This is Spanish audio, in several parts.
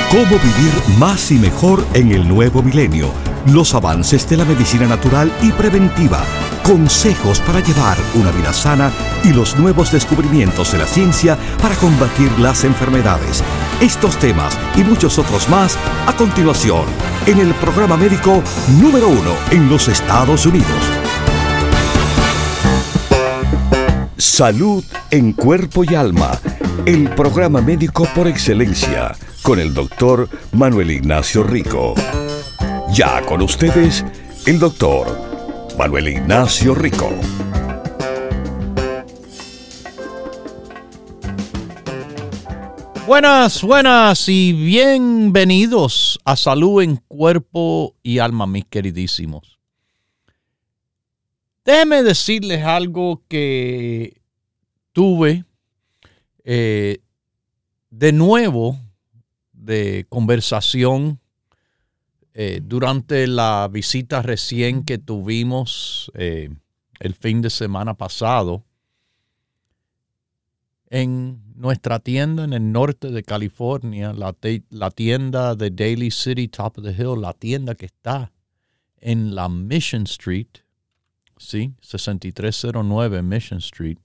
Cómo vivir más y mejor en el nuevo milenio. Los avances de la medicina natural y preventiva. Consejos para llevar una vida sana y los nuevos descubrimientos de la ciencia para combatir las enfermedades. Estos temas y muchos otros más a continuación en el programa médico número 1 en los Estados Unidos. Salud en cuerpo y alma. El programa médico por excelencia con el doctor Manuel Ignacio Rico. Ya con ustedes, el doctor Manuel Ignacio Rico. Buenas y bienvenidos a Salud en Cuerpo y Alma, mis queridísimos. Déjenme decirles algo que tuve de nuevo de conversación durante la visita recién que tuvimos el fin de semana pasado en nuestra tienda en el norte de California, la tienda de Daly City, Top of the Hill, la tienda que está en la Mission Street, ¿sí? 6309 Mission Street.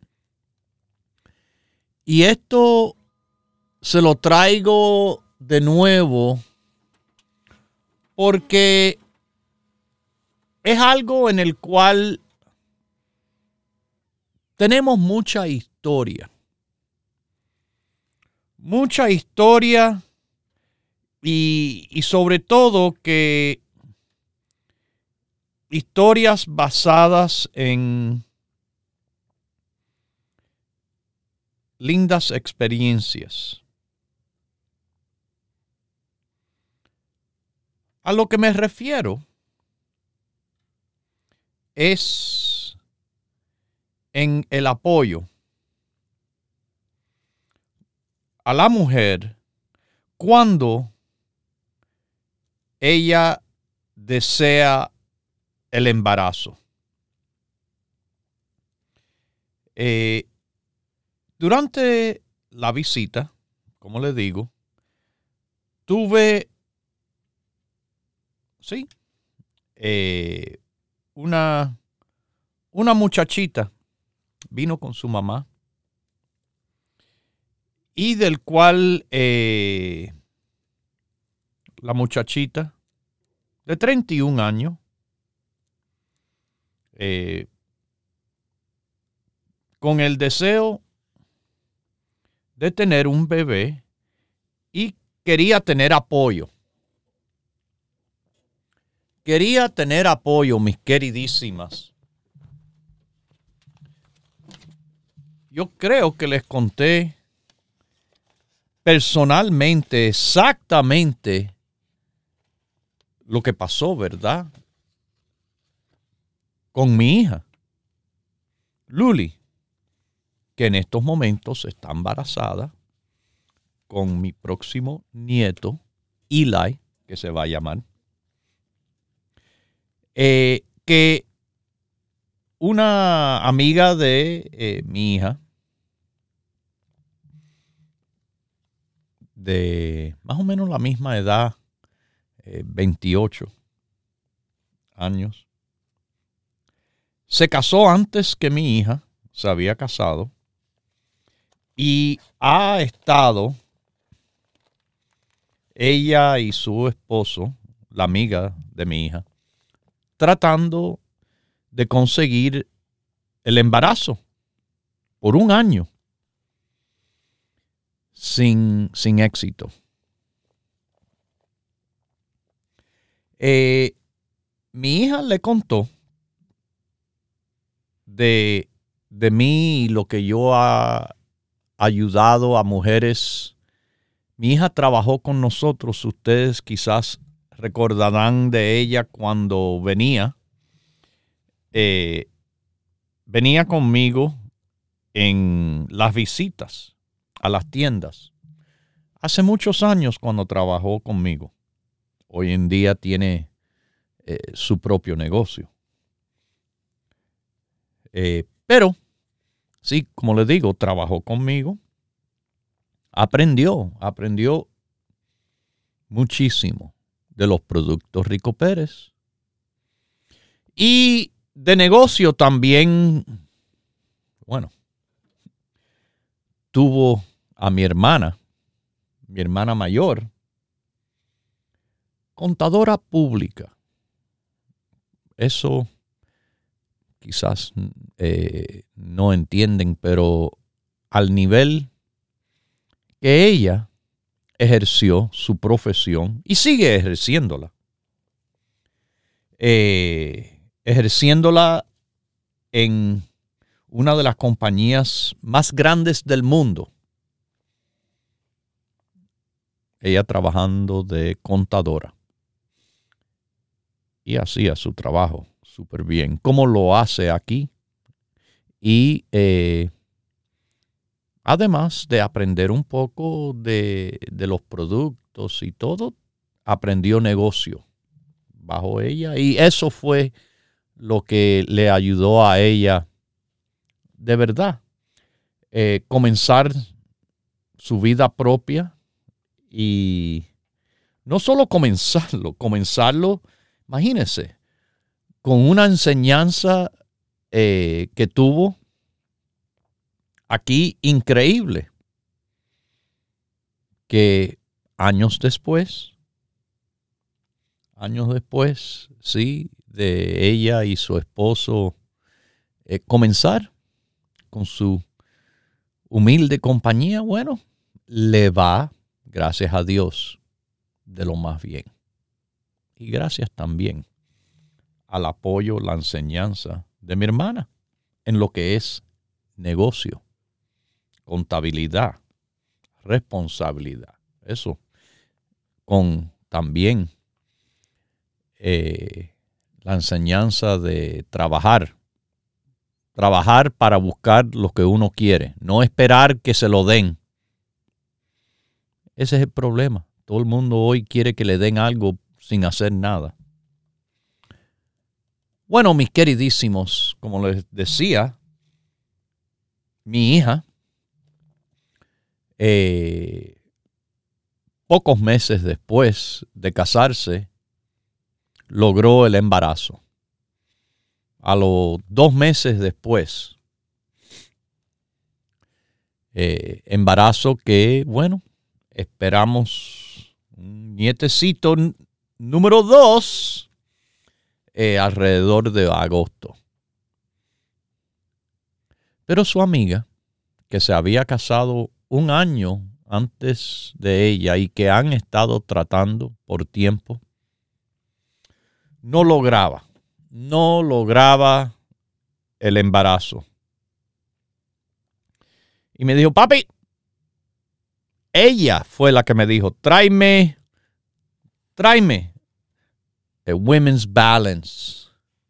Y esto se lo traigo de nuevo porque es algo en el cual tenemos mucha historia. Mucha historia y sobre todo que historias basadas en lindas experiencias. A lo que me refiero es en el apoyo a la mujer cuando ella desea el embarazo. Durante la visita, como le digo, tuve una muchachita vino con su mamá y del cual la muchachita de 31 años con el deseo de tener un bebé y quería tener apoyo. Quería tener apoyo, mis queridísimas. Yo creo que les conté personalmente exactamente lo que pasó, ¿verdad? Con mi hija, Luli, que en estos momentos está embarazada con mi próximo nieto, Eli, que se va a llamar. Que una amiga de mi hija, de más o menos la misma edad, 28 años, se casó antes que mi hija, se había casado, y ha estado ella y su esposo, la amiga de mi hija, tratando de conseguir el embarazo por un año sin éxito. Mi hija le contó de mí y lo que yo he ayudado a mujeres. Mi hija trabajó con nosotros, ustedes quizás recordarán de ella cuando venía conmigo en las visitas a las tiendas. Hace muchos años cuando trabajó conmigo. Hoy en día tiene su propio negocio. Pero, sí, como les digo, trabajó conmigo. Aprendió muchísimo de los productos Rico Pérez. Y de negocio también, bueno, tuvo a mi hermana mayor, contadora pública. Eso quizás no entienden, pero al nivel que ella ejerció su profesión y sigue ejerciéndola. Ejerciéndola en una de las compañías más grandes del mundo. Ella trabajando de contadora. Y hacía su trabajo súper bien, como lo hace aquí. Y además de aprender un poco de los productos y todo, aprendió negocio bajo ella. Y eso fue lo que le ayudó a ella, de verdad, comenzar su vida propia. Y no solo comenzarlo, imagínense, con una enseñanza que tuvo aquí increíble, que años después, sí, de ella y su esposo comenzar con su humilde compañía, bueno, le va, gracias a Dios, de lo más bien. Y gracias también al apoyo, la enseñanza de mi hermana en lo que es negocio, contabilidad, responsabilidad. Eso, con también la enseñanza de trabajar para buscar lo que uno quiere, no esperar que se lo den. Ese es el problema. Todo el mundo hoy quiere que le den algo sin hacer nada. Bueno, mis queridísimos, como les decía, mi hija, pocos meses después de casarse, logró el embarazo. A los 2 meses después, embarazo que, bueno, esperamos un nietecito número 2 alrededor de agosto. Pero su amiga, que se había casado 1 año antes de ella y que han estado tratando por tiempo, no lograba el embarazo. Y me dijo, papi, ella fue la que me dijo, tráeme el Women's Balance.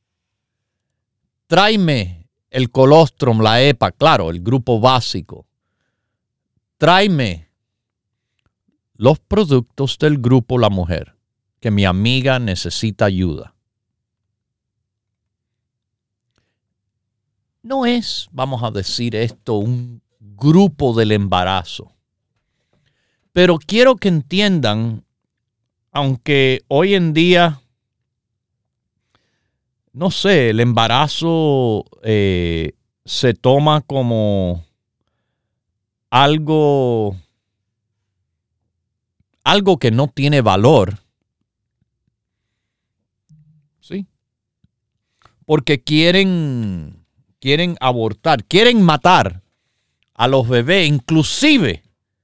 Tráeme el colostrum, la EPA, claro, el grupo básico. Tráeme los productos del grupo La Mujer, que mi amiga necesita ayuda. No es, vamos a decir esto, un grupo del embarazo. Pero quiero que entiendan, aunque hoy en día, no sé, el embarazo se toma como algo que no tiene valor. ¿Sí? Porque quieren abortar, quieren matar a los bebés, inclusive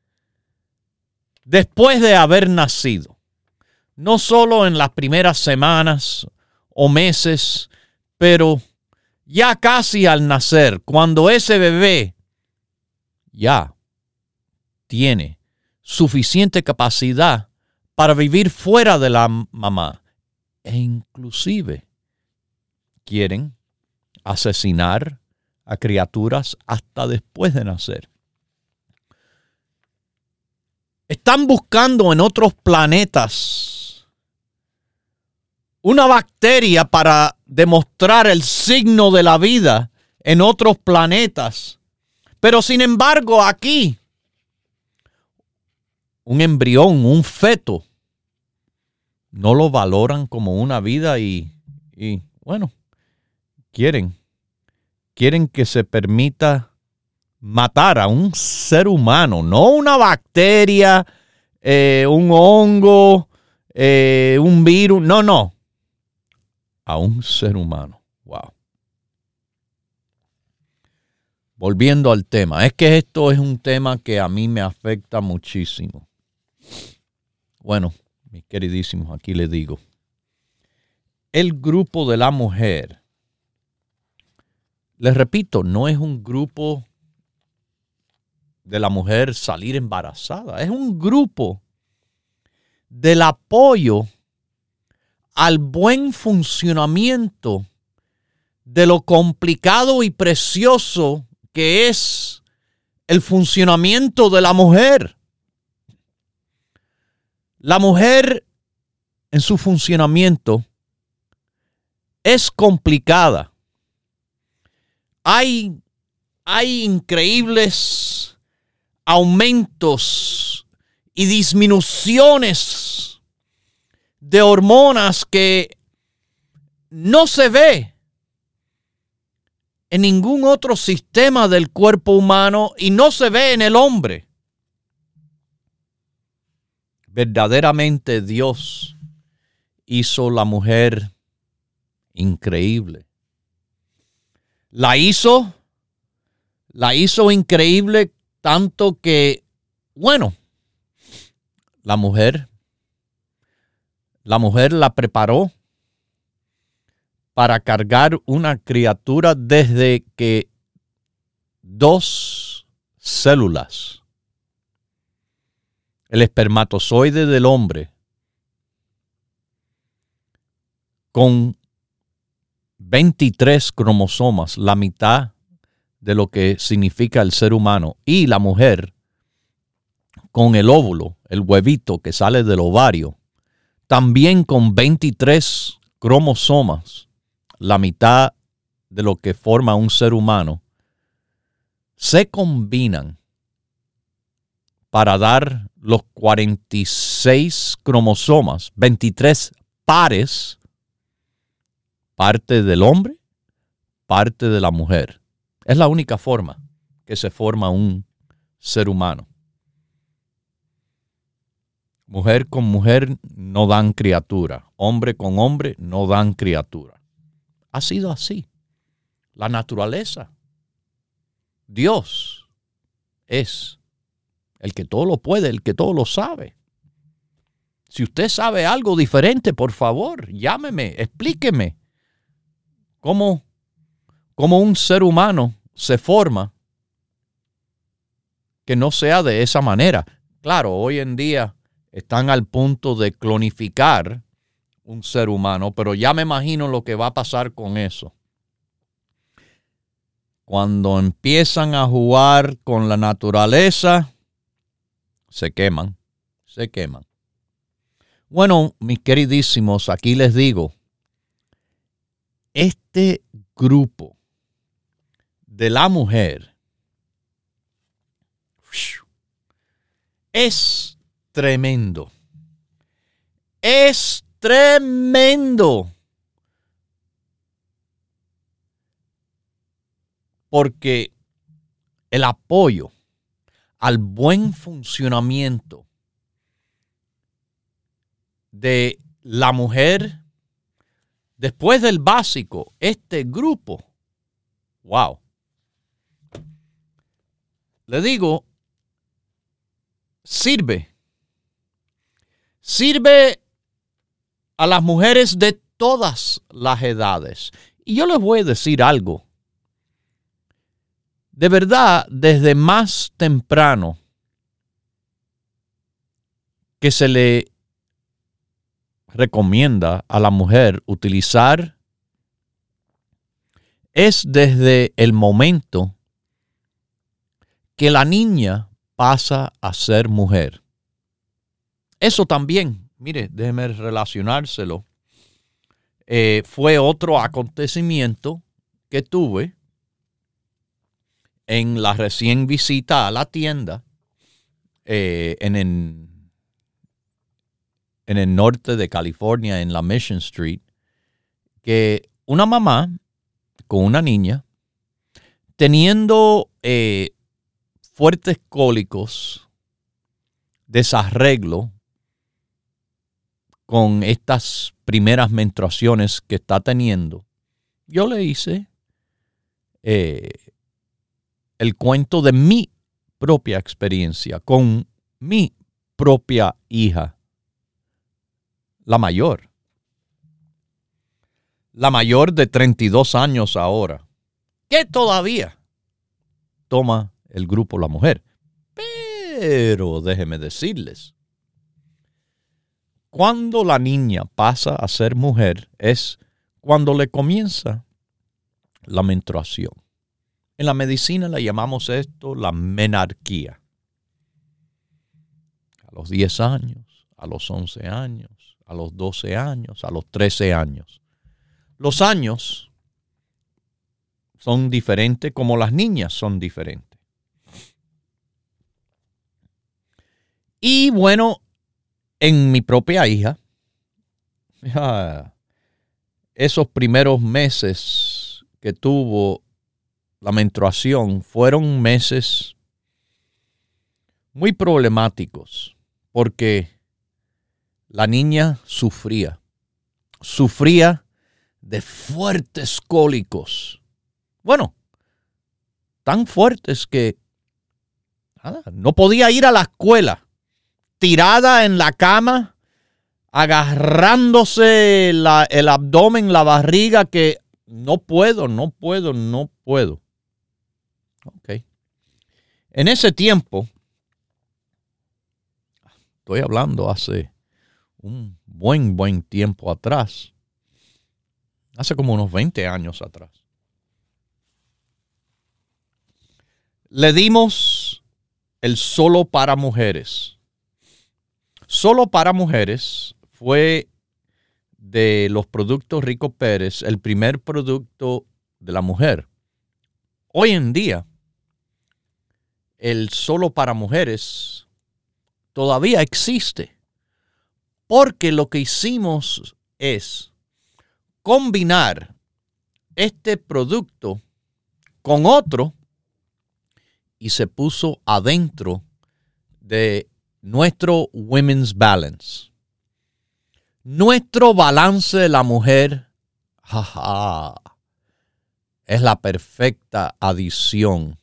después de haber nacido. No solo en las primeras semanas o meses, pero ya casi al nacer, cuando ese bebé ya tiene suficiente capacidad para vivir fuera de la mamá. E inclusive quieren asesinar a criaturas hasta después de nacer. Están buscando en otros planetas una bacteria para demostrar el signo de la vida en otros planetas. Pero sin embargo, aquí, un embrión, un feto, no lo valoran como una vida y bueno, quieren que se permita matar a un ser humano, no una bacteria, un hongo, un virus, no, a un ser humano. Wow. Volviendo al tema, es que esto es un tema que a mí me afecta muchísimo. Bueno, mis queridísimos, aquí les digo. El grupo de la mujer, les repito, no es un grupo de la mujer salir embarazada. Es un grupo del apoyo al buen funcionamiento de lo complicado y precioso que es el funcionamiento de la mujer. La mujer en su funcionamiento es complicada. Hay increíbles aumentos y disminuciones de hormonas que no se ve en ningún otro sistema del cuerpo humano y no se ve en el hombre. Verdaderamente Dios hizo la mujer increíble. La hizo increíble tanto que, bueno, la mujer la preparó para cargar una criatura desde que 2 células, el espermatozoide del hombre, con 23 cromosomas, la mitad de lo que significa el ser humano, y la mujer con el óvulo, el huevito que sale del ovario, también con 23 cromosomas, la mitad de lo que forma un ser humano, se combinan para dar los 46 cromosomas, 23 pares, parte del hombre, parte de la mujer. Es la única forma que se forma un ser humano. Mujer con mujer no dan criatura. Hombre con hombre no dan criatura. Ha sido así. La naturaleza. Dios es el que todo lo puede, el que todo lo sabe. Si usted sabe algo diferente, por favor, llámeme, explíqueme cómo un ser humano se forma que no sea de esa manera. Claro, hoy en día están al punto de clonificar un ser humano, pero ya me imagino lo que va a pasar con eso. Cuando empiezan a jugar con la naturaleza, se queman. Bueno, mis queridísimos, aquí les digo, este grupo de la mujer es tremendo. Es tremendo. Porque el apoyo al buen funcionamiento de la mujer, después del básico, este grupo, wow. Le digo, sirve a las mujeres de todas las edades. Y yo les voy a decir algo. De verdad, desde más temprano que se le recomienda a la mujer utilizar es desde el momento que la niña pasa a ser mujer. Eso también, mire, déjeme relacionárselo. Fue otro acontecimiento que tuve en la recién visita a la tienda en en el norte de California, en la Mission Street, que una mamá con una niña teniendo fuertes cólicos, desarreglo con estas primeras menstruaciones que está teniendo, yo le hice el cuento de mi propia experiencia con mi propia hija, la mayor de 32 años ahora, que todavía toma el grupo La Mujer. Pero déjenme decirles, cuando la niña pasa a ser mujer es cuando le comienza la menstruación. En la medicina le llamamos esto la menarquía. A los 10 años, a los 11 años, a los 12 años, a los 13 años. Los años son diferentes como las niñas son diferentes. Y bueno, en mi propia hija, esos primeros meses que tuvo la menstruación fueron meses muy problemáticos porque la niña sufría de fuertes cólicos. Bueno, tan fuertes que no podía ir a la escuela. Tirada en la cama, agarrándose el abdomen, la barriga, que no puedo. Okay. En ese tiempo, estoy hablando hace un buen tiempo atrás, hace como unos 20 años atrás, le dimos el Solo para Mujeres. Solo para Mujeres fue de los productos Rico Pérez el primer producto de la mujer. Hoy en día, el Solo para Mujeres todavía existe porque lo que hicimos es combinar este producto con otro y se puso adentro de nuestro Women's Balance. Nuestro balance de la mujer, es la perfecta adición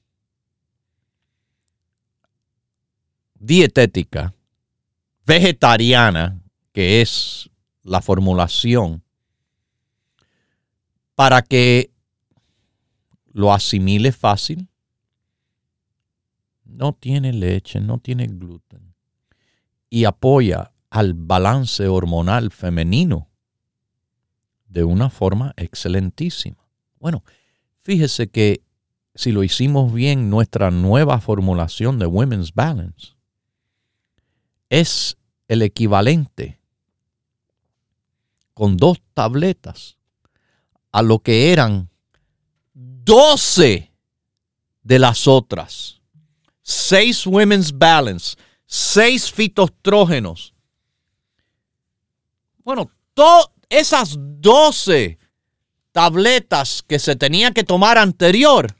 dietética, vegetariana, que es la formulación, para que lo asimile fácil. No tiene leche, no tiene gluten. Y apoya al balance hormonal femenino de una forma excelentísima. Bueno, fíjese que si lo hicimos bien, nuestra nueva formulación de Women's Balance es el equivalente con 2 tabletas a lo que eran 12 de las otras. 6 Women's Balance, 6 fitoestrógenos. Bueno, esas 12 tabletas que se tenía que tomar anterior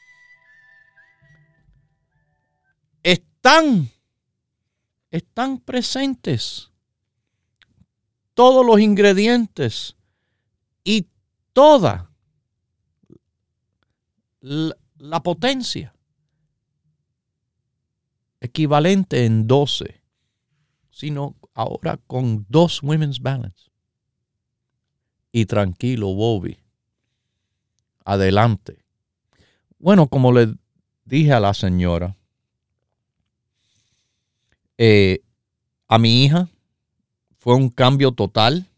están presentes. Todos los ingredientes y toda la potencia equivalente en 12, sino ahora con 2 Women's Balance. Y tranquilo, Bobby, adelante. Bueno, como le dije a la señora, a mi hija fue un cambio total,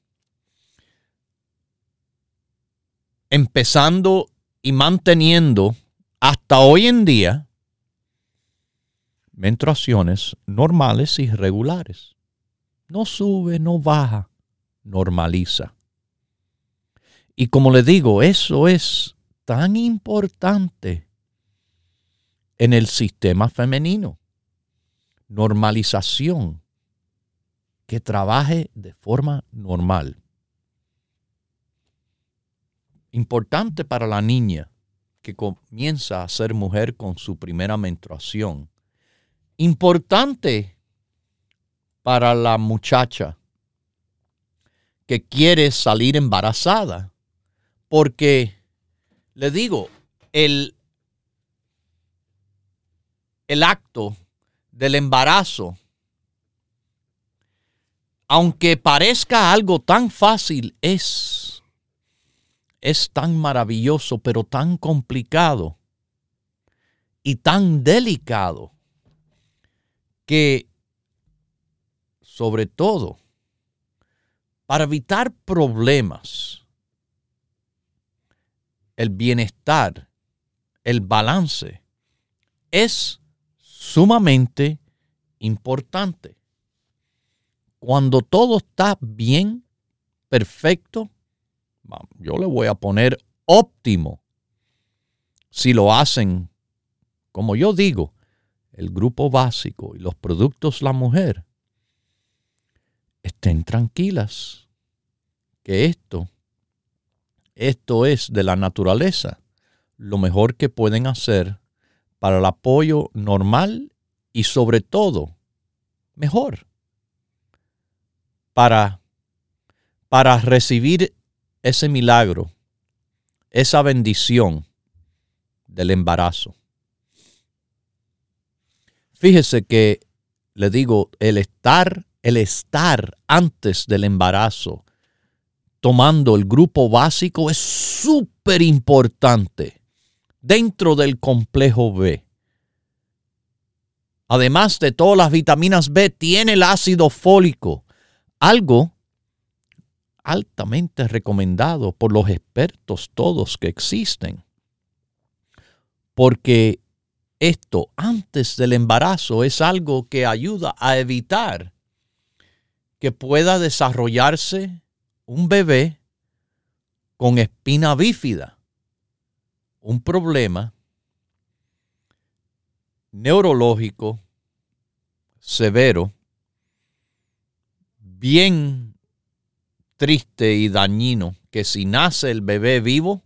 empezando y manteniendo hasta hoy en día menstruaciones normales y regulares. No sube, no baja, normaliza. Y como le digo, eso es tan importante en el sistema femenino. Normalización. que trabaje de forma normal. Importante para la niña que comienza a ser mujer con su primera menstruación. Importante para la muchacha que quiere salir embarazada. Porque, le digo, el acto del embarazo, aunque parezca algo tan fácil, es tan maravilloso, pero tan complicado y tan delicado que, sobre todo, para evitar problemas, el bienestar, el balance, es sumamente importante. Cuando todo está bien, perfecto, yo le voy a poner óptimo. Si lo hacen, como yo digo, el grupo básico y los productos La Mujer, estén tranquilas que esto es de la naturaleza lo mejor que pueden hacer para el apoyo normal y sobre todo mejor para recibir ese milagro, esa bendición del embarazo. Fíjese que, le digo, el estar antes del embarazo tomando el grupo básico es súper importante dentro del complejo B. Además de todas las vitaminas B, tiene el ácido fólico, algo altamente recomendado por los expertos todos que existen. Porque esto antes del embarazo es algo que ayuda a evitar que pueda desarrollarse un bebé con espina bífida, un problema neurológico severo, bien triste y dañino, que si nace el bebé vivo,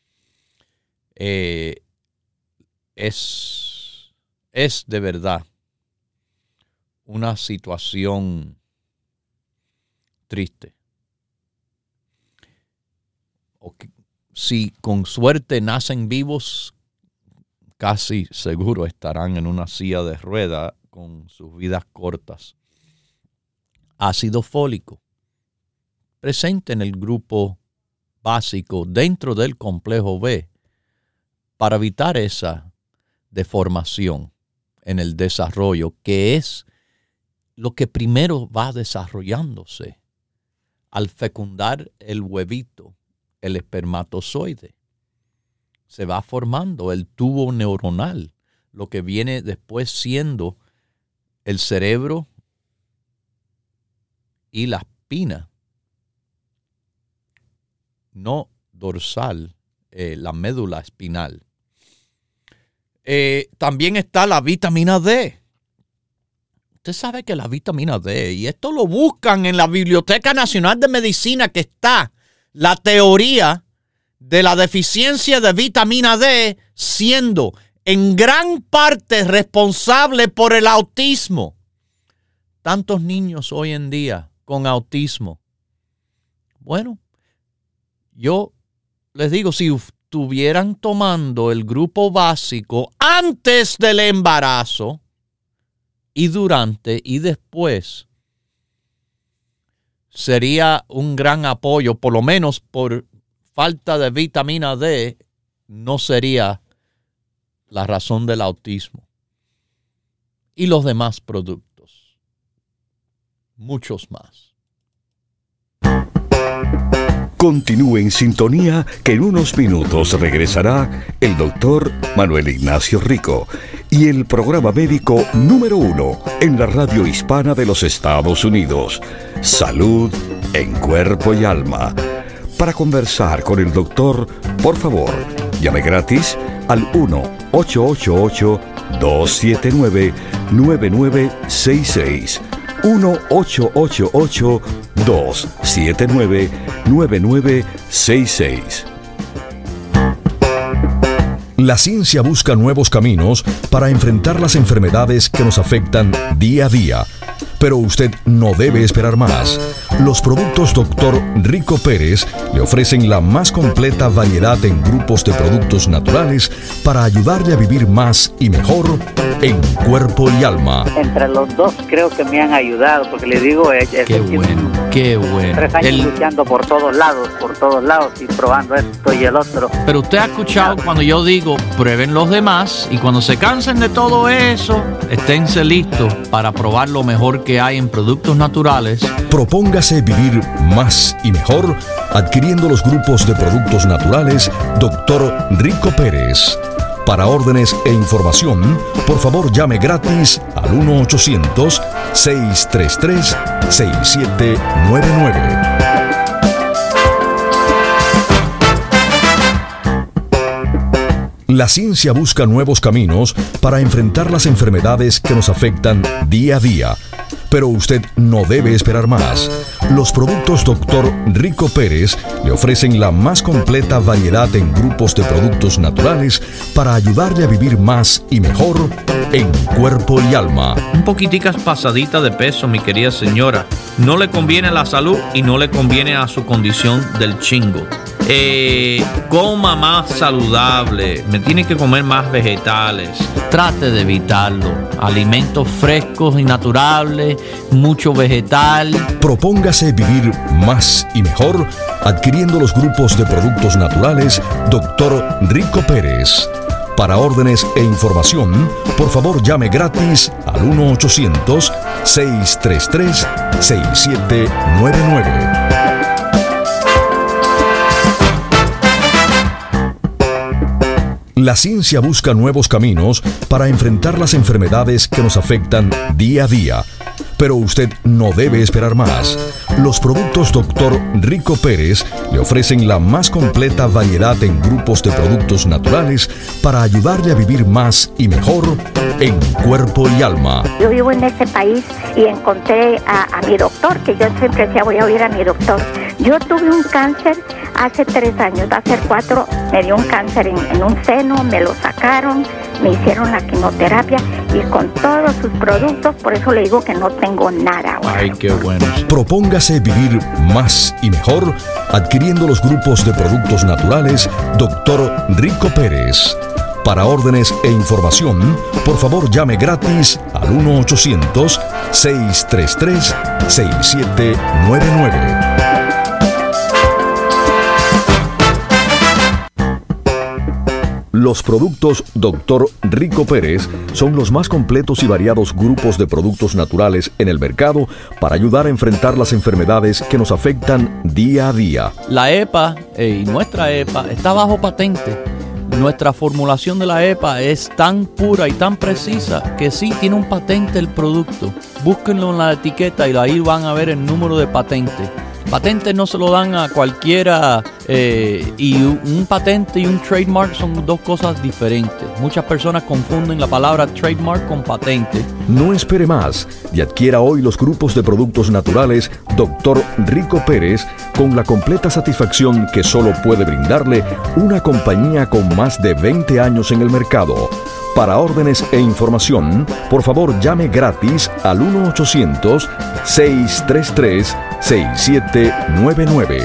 es de verdad una situación triste. O que, si con suerte nacen vivos, casi seguro estarán en una silla de ruedas con sus vidas cortas. Ácido fólico presente en el grupo básico dentro del complejo B para evitar esa deformación en el desarrollo, que es lo que primero va desarrollándose al fecundar el huevito, el espermatozoide. Se va formando el tubo neuronal, lo que viene después siendo el cerebro y la espina, no dorsal, la médula espinal. También está la vitamina D. Usted sabe que la vitamina D, y esto lo buscan en la Biblioteca Nacional de Medicina, que está la teoría de la deficiencia de vitamina D siendo en gran parte responsable por el autismo. Tantos niños hoy en día con autismo. Bueno, yo les digo, si estuvieran tomando el grupo básico antes del embarazo y durante y después, sería un gran apoyo, por lo menos por falta de vitamina D, no sería la razón del autismo. Y los demás productos, muchos más. Continúe en sintonía, que en unos minutos regresará el doctor Manuel Ignacio Rico y el programa médico número 1 en la radio hispana de los Estados Unidos, Salud en Cuerpo y Alma. Para conversar con el doctor, por favor, llame gratis al 1-888-279-9966. 1-888-279-9966. La ciencia busca nuevos caminos para enfrentar las enfermedades que nos afectan día a día. Pero usted no debe esperar más. Los productos Dr. Rico Pérez le ofrecen la más completa variedad en grupos de productos naturales para ayudarle a vivir más y mejor en cuerpo y alma. Entre los dos creo que me han ayudado, porque le digo, Qué bueno. 3 años luchando por todos lados y probando esto y el otro. Pero usted ha escuchado cuando yo digo, prueben los demás, y cuando se cansen de todo eso, esténse listos para probar lo mejor que hay en productos naturales. Propóngase vivir más y mejor adquiriendo los grupos de productos naturales Dr. Rico Pérez. Para órdenes e información, por favor llame gratis al 1-800-633-6799. La ciencia busca nuevos caminos para enfrentar las enfermedades que nos afectan día a día. Pero usted no debe esperar más. Los productos Dr. Rico Pérez le ofrecen la más completa variedad en grupos de productos naturales para ayudarle a vivir más y mejor en cuerpo y alma. Un poquiticas pasadita de peso, mi querida señora. No le conviene a la salud y no le conviene a su condición del chingo. Coma más saludable, me tiene que comer más vegetales. Trate de evitarlo. Alimentos frescos y naturales, mucho vegetal. Propóngase vivir más y mejor adquiriendo los grupos de productos naturales Dr. Rico Pérez. Para órdenes e información, por favor llame gratis al 1-800-633-6799. La ciencia busca nuevos caminos para enfrentar las enfermedades que nos afectan día a día. Pero usted no debe esperar más. Los productos Dr. Rico Pérez le ofrecen la más completa variedad en grupos de productos naturales para ayudarle a vivir más y mejor en cuerpo y alma. Yo vivo en este país y encontré a mi doctor, que yo siempre decía voy a oír a mi doctor. Yo tuve un cáncer hace 3 años, va a ser 4, me dio un cáncer en un seno, me lo sacaron, me hicieron la quimioterapia y con todos sus productos, por eso le digo que no tengo nada ahora. Ay, qué bueno. Propóngase vivir más y mejor adquiriendo los grupos de productos naturales Dr. Rico Pérez. Para órdenes e información, por favor llame gratis al 1-800-633-6799. Los productos Dr. Rico Pérez son los más completos y variados grupos de productos naturales en el mercado para ayudar a enfrentar las enfermedades que nos afectan día a día. La EPA y nuestra EPA está bajo patente. Nuestra formulación de la EPA es tan pura y tan precisa que sí tiene un patente el producto. Búsquenlo en la etiqueta y ahí van a ver el número de patente. Patentes no se lo dan a cualquiera y un patente y un trademark son dos cosas diferentes. Muchas personas confunden la palabra trademark con patente. No espere más y adquiera hoy los grupos de productos naturales Dr. Rico Pérez con la completa satisfacción que solo puede brindarle una compañía con más de 20 años en el mercado. Para órdenes e información, por favor llame gratis al 1-800-633-6799.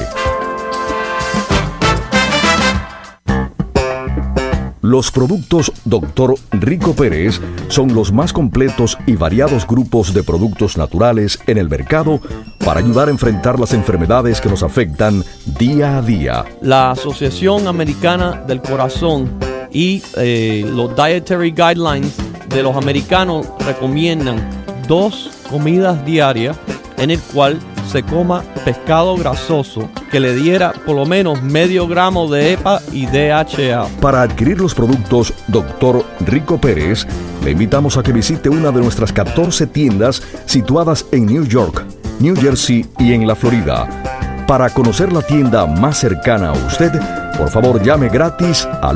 Los productos Dr. Rico Pérez son los más completos y variados grupos de productos naturales en el mercado para ayudar a enfrentar las enfermedades que nos afectan día a día. La Asociación Americana del Corazón y los Dietary Guidelines de los americanos recomiendan 2 comidas diarias en el cual se coma pescado grasoso que le diera por lo menos medio gramo de EPA y DHA. Para adquirir los productos Dr. Rico Pérez, le invitamos a que visite una de nuestras 14 tiendas situadas en New York, New Jersey y en la Florida. Para conocer la tienda más cercana a usted, por favor llame gratis al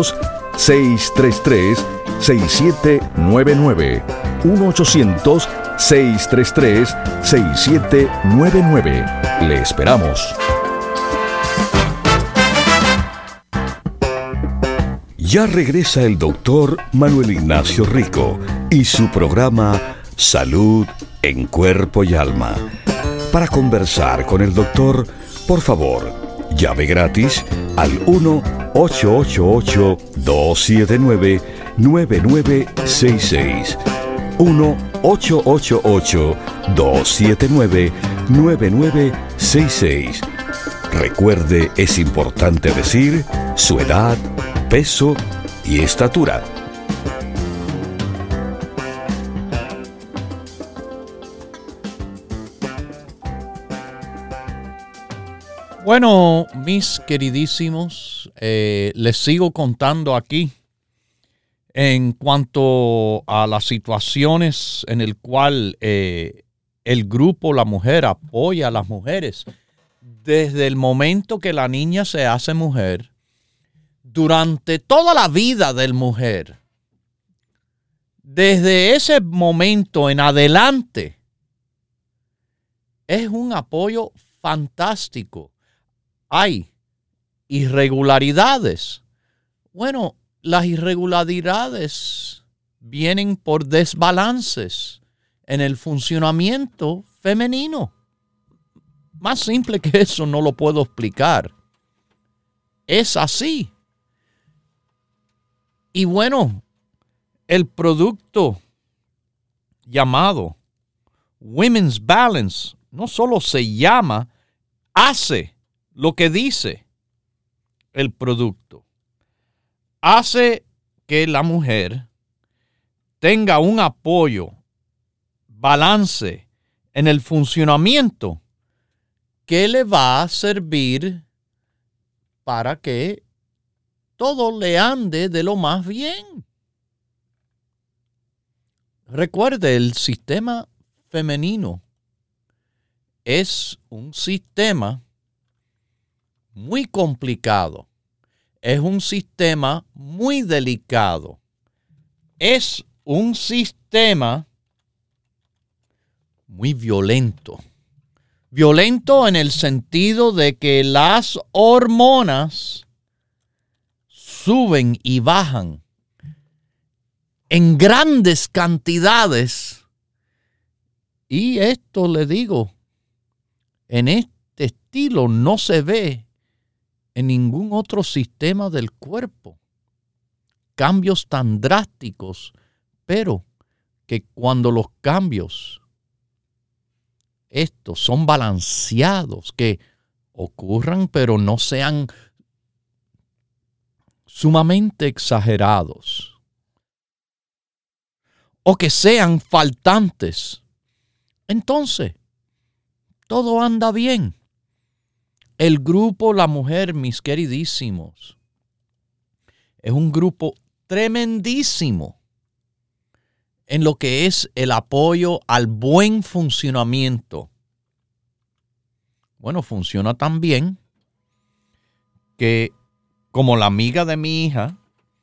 1-800-633-6799. 1-888-633-6799. Le esperamos. Ya regresa el doctor Manuel Ignacio Rico y su programa Salud en Cuerpo y Alma. Para conversar con el doctor, por favor, llame gratis al 1-888-279-9966. 1-888-279-9966. Recuerde, es importante decir su edad, peso y estatura. Bueno, mis queridísimos, les sigo contando aquí en cuanto a las situaciones en el cual el grupo La Mujer apoya a las mujeres desde el momento que la niña se hace mujer, durante toda la vida del mujer. Desde ese momento en adelante, es un apoyo fantástico. Hay irregularidades. Bueno, las irregularidades vienen por desbalances en el funcionamiento femenino. Más simple que eso no lo puedo explicar. Es así. Y bueno, el producto llamado Women's Balance no solo se llama, hace lo que dice el producto. Hace que la mujer tenga un apoyo, balance en el funcionamiento que le va a servir para que todo le ande de lo más bien. Recuerde, el sistema femenino es un sistema muy complicado. Es un sistema muy delicado. Es un sistema muy violento. Violento en el sentido de que las hormonas suben y bajan en grandes cantidades. Y esto le digo, en este estilo no se ve en ningún otro sistema del cuerpo. Cambios tan drásticos, pero que cuando los cambios estos son balanceados, que ocurran pero no sean sumamente exagerados o que sean faltantes, entonces todo anda bien. El grupo La Mujer, mis queridísimos, es un grupo tremendísimo en lo que es el apoyo al buen funcionamiento. Bueno, funciona tan bien que, como la amiga de mi hija,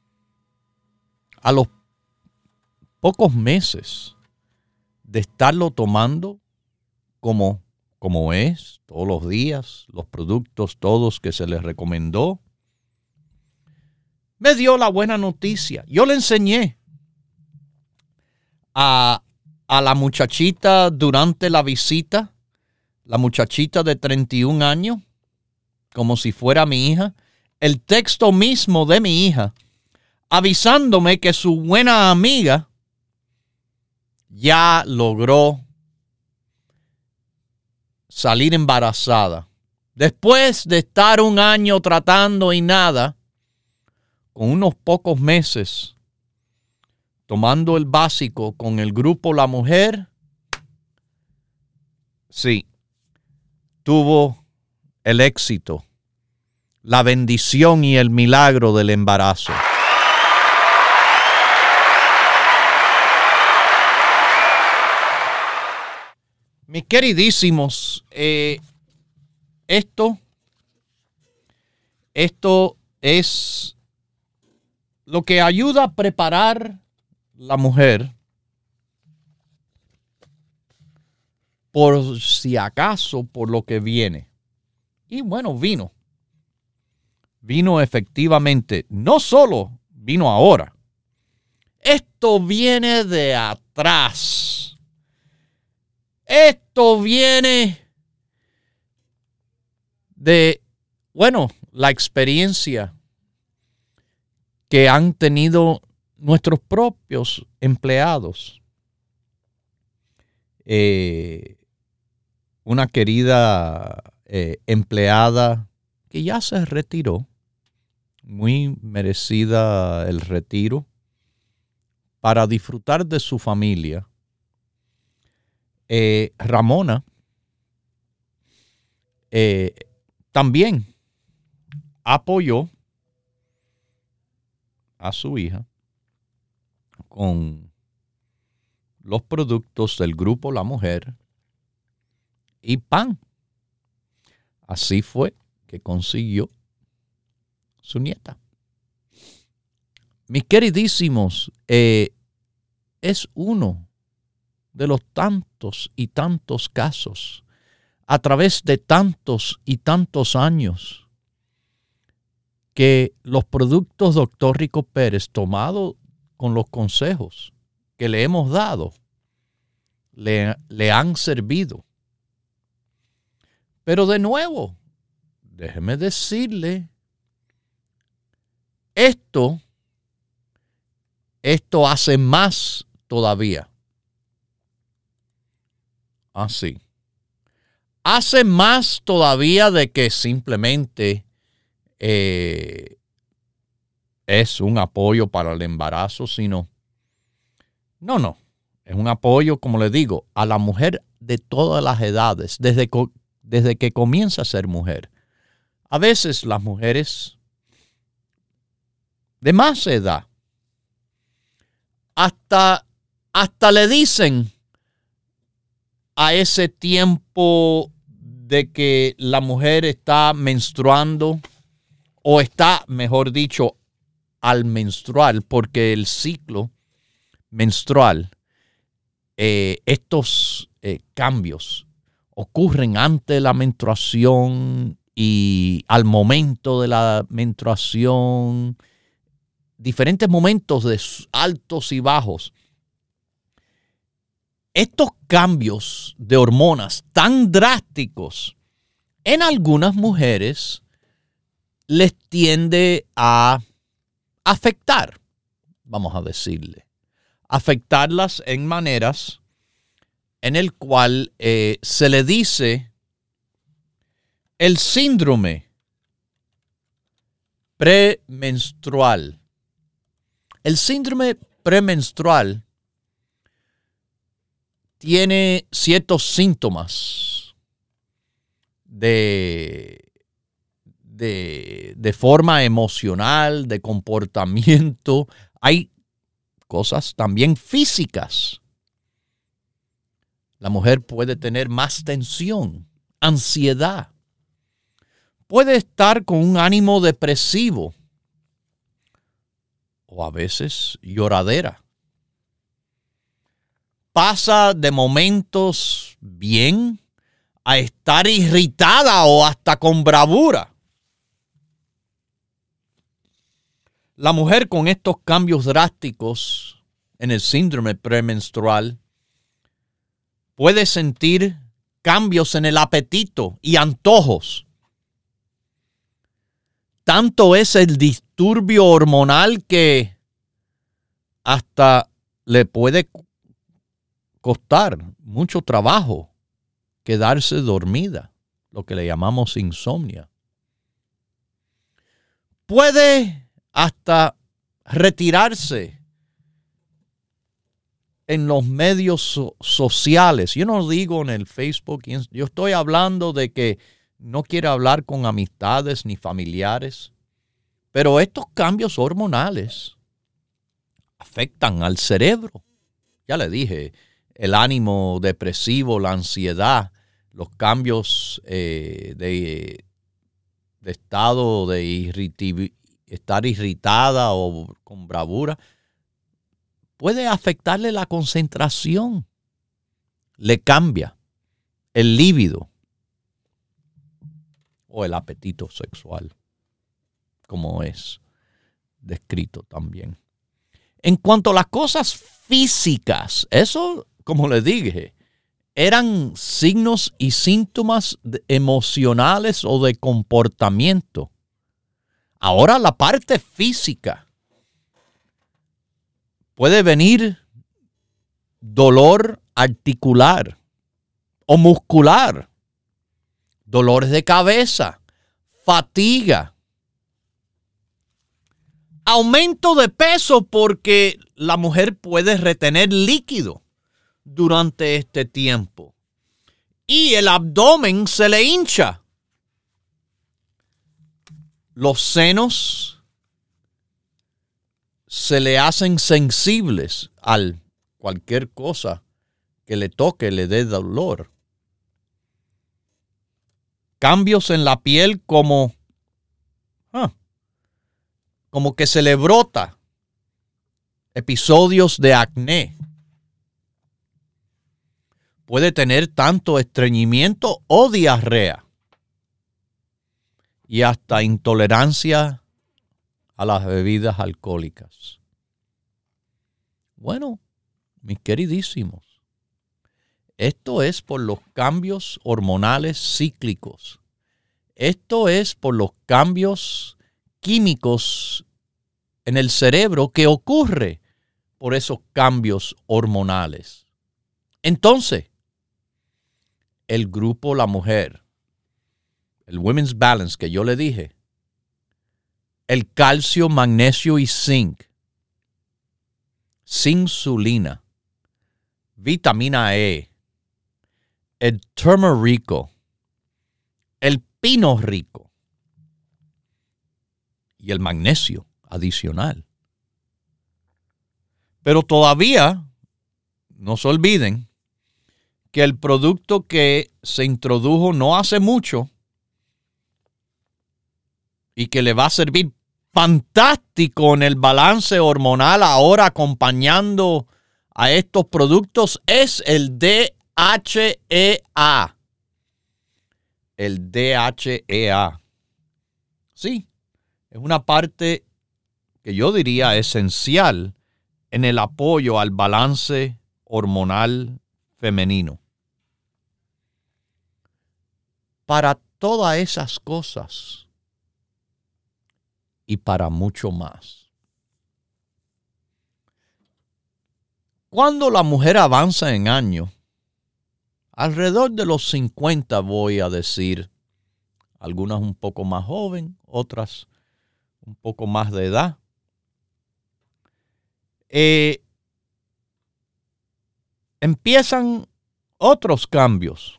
a los pocos meses de estarlo tomando como es, todos los días, los productos todos que se les recomendó, me dio la buena noticia. Yo le enseñé a la muchachita durante la visita, la muchachita de 31 años, como si fuera mi hija, el texto mismo de mi hija, avisándome que su buena amiga ya logró salir embarazada. Después de estar un año tratando y nada, con unos pocos meses, tomando el básico con el grupo La Mujer, sí, tuvo el éxito, la bendición y el milagro del embarazo. Mis queridísimos, esto es lo que ayuda a preparar la mujer por si acaso, por lo que viene. Y bueno, vino. Vino efectivamente. No solo vino ahora. Esto viene de atrás. Esto viene de, bueno, la experiencia que han tenido nuestros propios empleados. Una querida empleada que ya se retiró, muy merecida el retiro, para disfrutar de su familia. Ramona también apoyó a su hija con los productos del grupo La Mujer y pan. Así fue que consiguió su nieta. Mis queridísimos, es uno de los tantos y tantos casos a través de tantos y tantos años que los productos Dr. Rico Pérez, tomados con los consejos que le hemos dado, le han servido. Pero de nuevo, déjeme decirle, esto hace más todavía. Así. Hace más todavía de que simplemente es un apoyo para el embarazo, sino, no, es un apoyo, como le digo, a la mujer de todas las edades, desde que comienza a ser mujer. A veces las mujeres de más edad hasta le dicen a ese tiempo de que la mujer está menstruando o está, mejor dicho, al menstrual, porque el ciclo menstrual, estos cambios ocurren antes de la menstruación y al momento de la menstruación, diferentes momentos de altos y bajos. Estos cambios de hormonas tan drásticos en algunas mujeres les tiende a afectar, vamos a decirle, afectarlas en maneras en el cual se le dice el síndrome premenstrual. El síndrome premenstrual tiene ciertos síntomas de forma emocional, de comportamiento. Hay cosas también físicas. La mujer puede tener más tensión, ansiedad. Puede estar con un ánimo depresivo o a veces lloradera. Pasa de momentos bien a estar irritada o hasta con bravura. La mujer con estos cambios drásticos en el síndrome premenstrual puede sentir cambios en el apetito y antojos. Tanto es el disturbio hormonal que hasta le puede costar mucho trabajo quedarse dormida, lo que le llamamos insomnia. Puede hasta retirarse en los medios sociales. Yo no digo en el Facebook, yo estoy hablando de que no quiere hablar con amistades ni familiares. Pero estos cambios hormonales afectan al cerebro. Ya le dije, el ánimo depresivo, la ansiedad, los cambios de estado de estar irritada o con bravura, puede afectarle la concentración. Le cambia. el líbido o el apetito sexual, como es descrito también. En cuanto a las cosas físicas, eso, como les dije, eran signos y síntomas emocionales o de comportamiento. Ahora la parte física puede venir dolor articular o muscular, dolores de cabeza, fatiga, aumento de peso porque la mujer puede retener líquido durante este tiempo y el abdomen se le hincha. Los senos se le hacen sensibles a cualquier cosa que le toque, le dé dolor. Cambios en la piel como que se le brota. Episodios de acné. Puede tener tanto estreñimiento o diarrea. Y hasta intolerancia a las bebidas alcohólicas. Bueno, mis queridísimos, esto es por los cambios hormonales cíclicos. Esto es por los cambios químicos en el cerebro que ocurre por esos cambios hormonales. Entonces, el grupo La Mujer, el Women's Balance que yo le dije, el calcio, magnesio y zinc, insulina, vitamina E, el turmerico, el pino rico y el magnesio adicional. Pero todavía no se olviden que el producto que se introdujo no hace mucho y que le va a servir fantástico en el balance hormonal ahora acompañando a estos productos es el DHEA. El DHEA. Sí, es una parte que yo diría esencial en el apoyo al balance hormonal femenino. Para todas esas cosas y para mucho más. Cuando la mujer avanza en años, alrededor de los 50 voy a decir, algunas un poco más joven, otras un poco más de edad, empiezan otros cambios.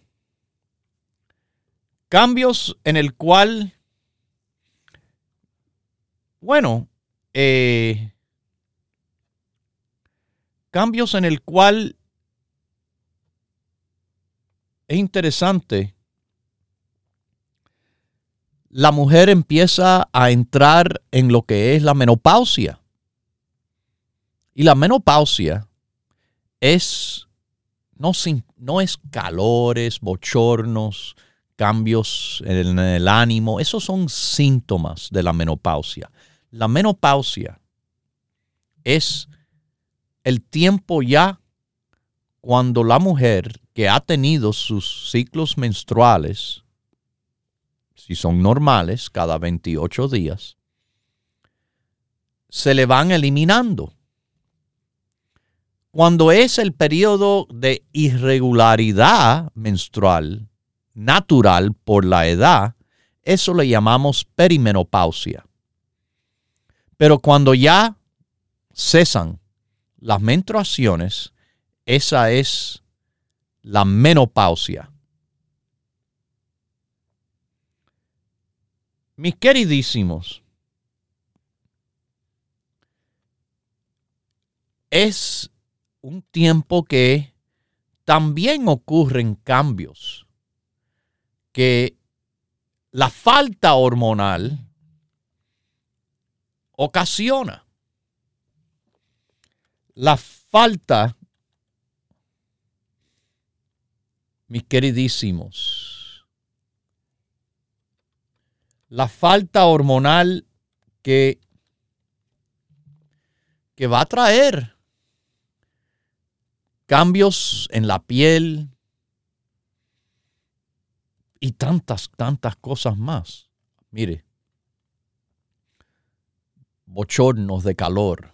Cambios en el cual, cambios en el cual es interesante. La mujer empieza a entrar en lo que es la menopausia. Y la menopausia no es calores, bochornos, cambios en el ánimo. Esos son síntomas de la menopausia. La menopausia es el tiempo ya cuando la mujer que ha tenido sus ciclos menstruales, si son normales, cada 28 días, se le van eliminando. Cuando es el periodo de irregularidad menstrual natural por la edad, eso le llamamos perimenopausia. Pero cuando ya cesan las menstruaciones, esa es la menopausia. Mis queridísimos, es un tiempo que también ocurren cambios, que la falta hormonal ocasiona. La falta mis queridísimos, la falta hormonal que va a traer cambios en la piel y tantas cosas más. Mire, bochornos de calor,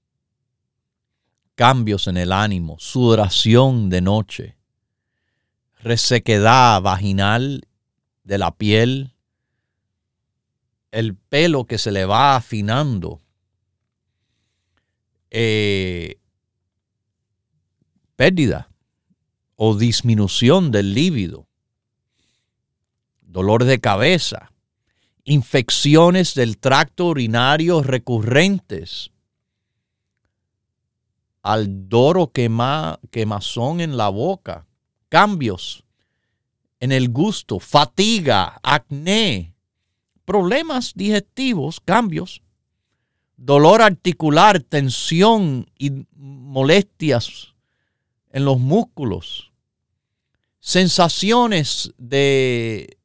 cambios en el ánimo, sudoración de noche, resequedad vaginal de la piel, el pelo que se le va afinando, pérdida o disminución del líbido, dolor de cabeza, infecciones del tracto urinario recurrentes, ardor o quemazón en la boca, cambios en el gusto, fatiga, acné, problemas digestivos, cambios, dolor articular, tensión y molestias en los músculos, sensaciones de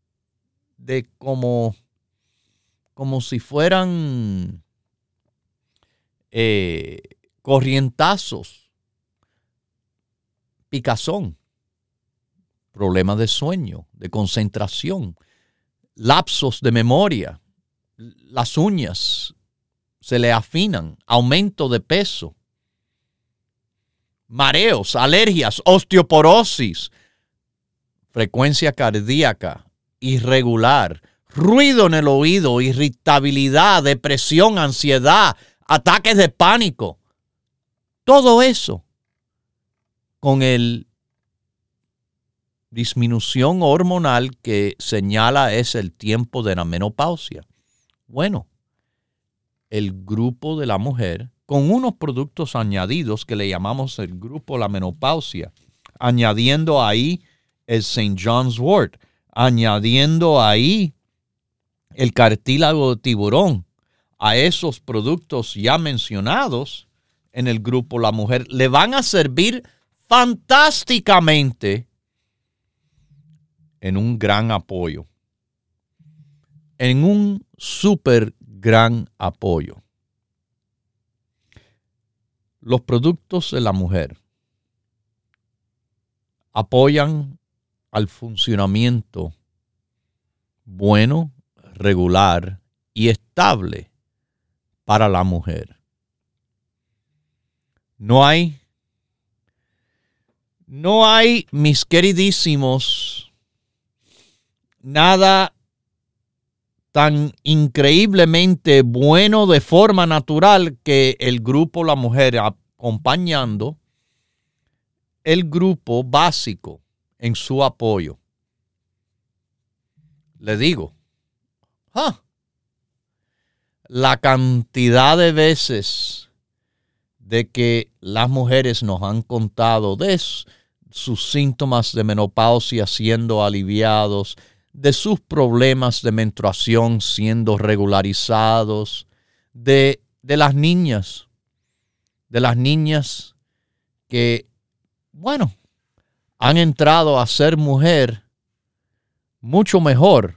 como si fueran corrientazos, picazón, problemas de sueño, de concentración, lapsos de memoria, las uñas se le afinan, aumento de peso, mareos, alergias, osteoporosis, frecuencia cardíaca irregular, ruido en el oído, irritabilidad, depresión, ansiedad, ataques de pánico. Todo eso con el disminución hormonal que señala es el tiempo de la menopausia. Bueno, el grupo de la mujer con unos productos añadidos que le llamamos el grupo la menopausia, añadiendo ahí el St. John's wort, añadiendo ahí el cartílago de tiburón, a esos productos ya mencionados en el grupo la mujer, le van a servir fantásticamente en un gran apoyo, en un súper gran apoyo. Los productos de la mujer apoyan al funcionamiento bueno, regular y estable para la mujer. No hay, mis queridísimos, nada tan increíblemente bueno de forma natural que el grupo la mujer acompañando el grupo básico en su apoyo. Le digo, la cantidad de veces de que las mujeres nos han contado de sus síntomas de menopausia siendo aliviados, de sus problemas de menstruación siendo regularizados, de las niñas que, bueno, han entrado a ser mujer mucho mejor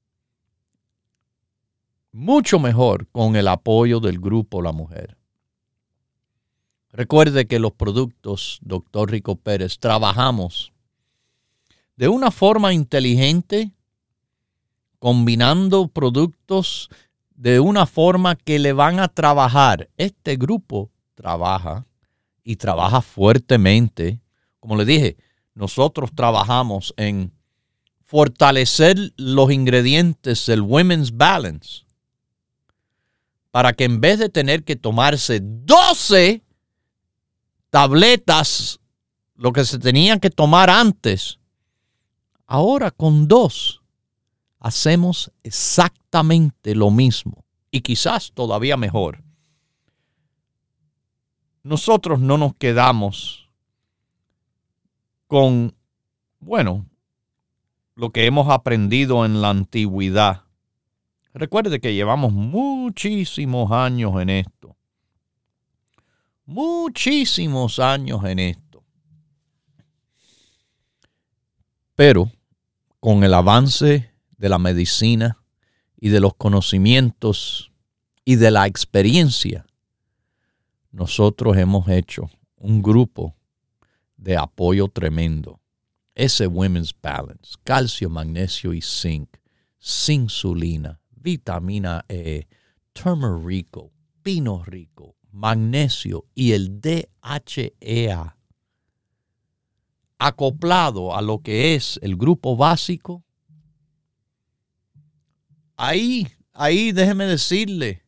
con el apoyo del grupo La Mujer. Recuerde que los productos Dr. Rico Pérez trabajamos de una forma inteligente, combinando productos de una forma que le van a trabajar. Este grupo trabaja y trabaja fuertemente. Como le dije, nosotros trabajamos en fortalecer los ingredientes del Women's Balance para que en vez de tener que tomarse 12 tabletas, lo que se tenían que tomar antes, ahora con 2 hacemos exactamente lo mismo y quizás todavía mejor. Nosotros no nos quedamos con, lo que hemos aprendido en la antigüedad. Recuerde que llevamos muchísimos años en esto. Muchísimos años en esto. Pero con el avance de la medicina y de los conocimientos y de la experiencia, nosotros hemos hecho un grupo de apoyo tremendo. Ese Women's Balance, calcio, magnesio y zinc, insulina, vitamina E, turmerico, pino rico, magnesio y el DHEA, acoplado a lo que es el grupo básico. Ahí, déjeme decirle,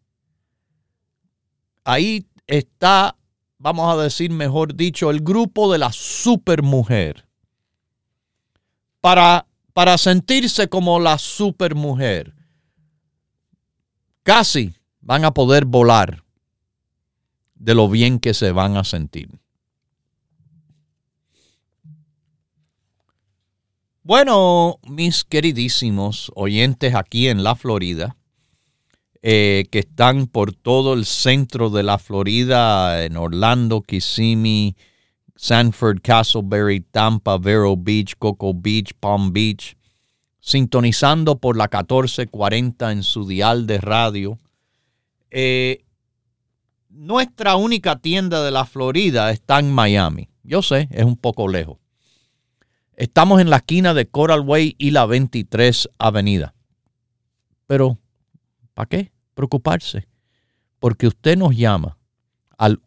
ahí está, vamos a decir mejor dicho, el grupo de la supermujer. Para sentirse como la supermujer, casi van a poder volar de lo bien que se van a sentir. Bueno, mis queridísimos oyentes aquí en la Florida, que están por todo el centro de la Florida, en Orlando, Kissimmee, Sanford, Castleberry, Tampa, Vero Beach, Cocoa Beach, Palm Beach, sintonizando por la 1440 en su dial de radio. Nuestra única tienda de la Florida está en Miami. Yo sé, es un poco lejos. Estamos en la esquina de Coral Way y la 23 Avenida. Pero, ¿para qué preocuparse? Porque usted nos llama al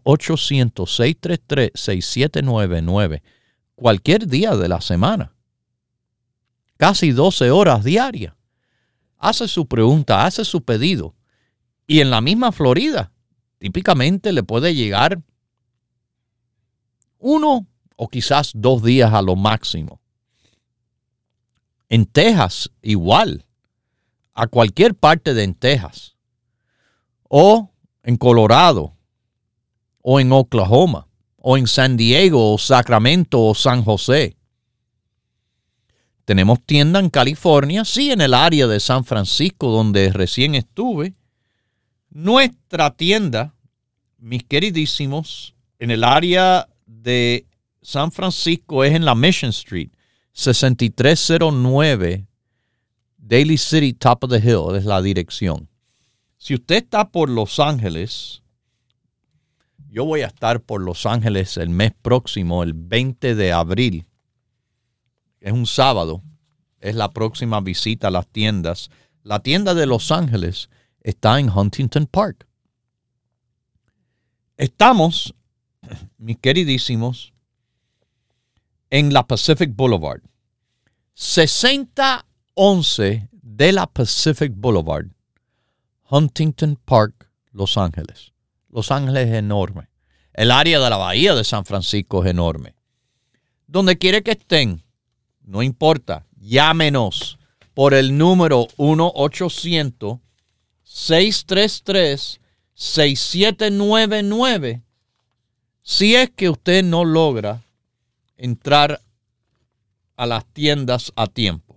1-800-633-6799 cualquier día de la semana. Casi 12 horas diarias. Hace su pregunta, hace su pedido. Y en la misma Florida, típicamente le puede llegar 1 o quizás 2 días a lo máximo. En Texas, igual. A cualquier parte de Texas. O en Colorado. O en Oklahoma. O en San Diego, o Sacramento, o San José. Tenemos tienda en California, sí, en el área de San Francisco, donde recién estuve. Nuestra tienda, mis queridísimos, en el área de San Francisco es en la Mission Street, 6309 Daly City, Top of the Hill, es la dirección. Si usted está por Los Ángeles, yo voy a estar por Los Ángeles el mes próximo, el 20 de abril. Es un sábado, es la próxima visita a las tiendas. La tienda de Los Ángeles está en Huntington Park. Estamos, mis queridísimos, en la Pacific Boulevard. 6011 de la Pacific Boulevard, Huntington Park, Los Ángeles. Los Ángeles es enorme. El área de la bahía de San Francisco es enorme. Donde quiera que estén, no importa, llámenos por el número 1-800-633-6799 si es que usted no logra entrar a las tiendas a tiempo.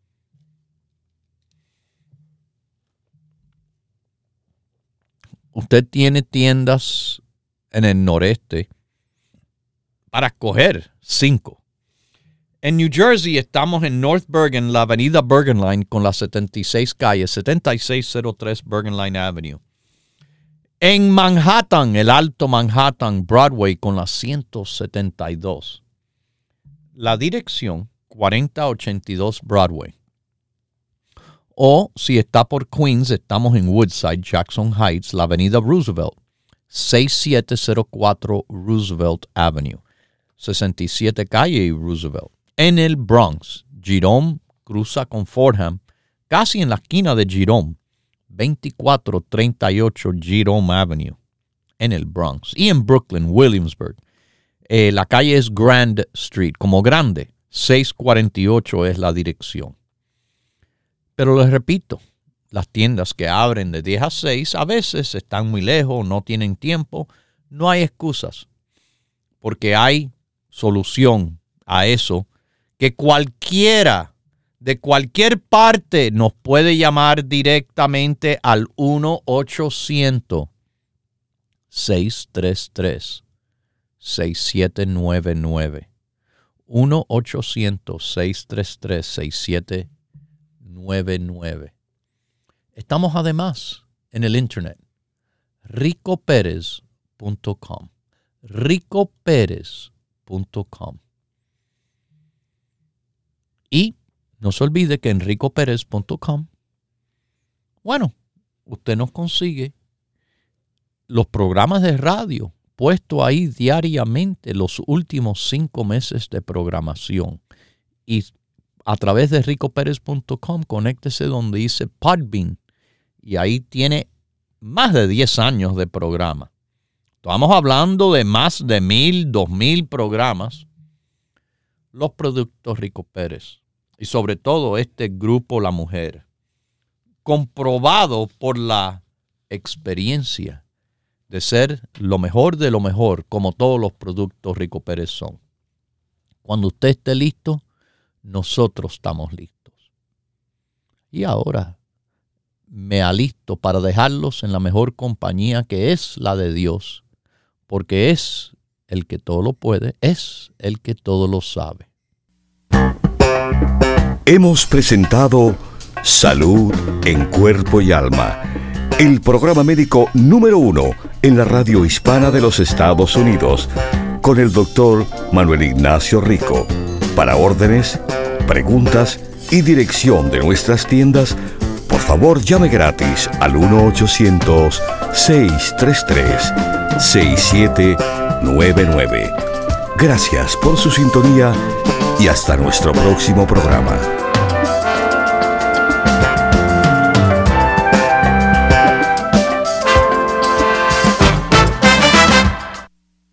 Usted tiene tiendas en el noreste para escoger 5. En New Jersey estamos en North Bergen, la avenida Bergen Line con las 76 calles, 7603 Bergen Line Avenue. En Manhattan, el Alto Manhattan, Broadway con la 172. La dirección 4082 Broadway. O si está por Queens, estamos en Woodside, Jackson Heights, la avenida Roosevelt, 6704 Roosevelt Avenue, 67 calle y Roosevelt. En el Bronx, Jerome cruza con Fordham, casi en la esquina de Jerome, 2438 Jerome Avenue, en el Bronx. Y en Brooklyn, Williamsburg, la calle es Grand Street, como grande, 648 es la dirección. Pero les repito, las tiendas que abren de 10 a 6 a veces están muy lejos, no tienen tiempo, no hay excusas, porque hay solución a eso, que cualquiera de cualquier parte nos puede llamar directamente al 1-800-633-6799. 1-800-633-6799. Estamos además en el internet, ricoperez.com. ricoperez.com. Y no se olvide que en ricoperez.com, bueno, usted nos consigue los programas de radio puesto ahí diariamente los últimos 5 meses de programación. Y a través de ricoperez.com, conéctese donde dice Podbean. Y ahí tiene más de 10 años de programa. Estamos hablando de más de 1,000, 2,000 programas. Los productos Rico Pérez. Y sobre todo este grupo La Mujer. Comprobado por la experiencia de ser lo mejor de lo mejor, como todos los productos Rico Pérez son. Cuando usted esté listo, nosotros estamos listos. Y ahora me alisto para dejarlos en la mejor compañía, que es la de Dios, porque es el que todo lo puede, es el que todo lo sabe. Hemos presentado Salud en Cuerpo y Alma, el programa médico número 1 en la radio hispana de los Estados Unidos, con el doctor Manuel Ignacio Rico. Para órdenes, preguntas y dirección de nuestras tiendas, por favor llame gratis al 1-800-633-6799. Gracias por su sintonía y hasta nuestro próximo programa.